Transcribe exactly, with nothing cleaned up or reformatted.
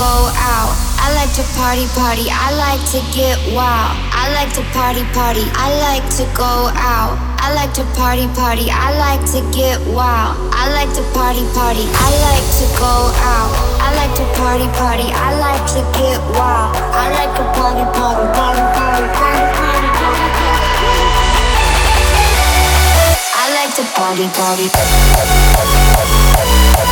go out. I like to party, party. I like to get wild. I like to party, party. I like to go out. I like to party, party. I like to get wild. I like to party, party. I like to go out. I like to party, party. I like to get wild. I like to party, party, party, party, party, party, party, party. I like to party, party.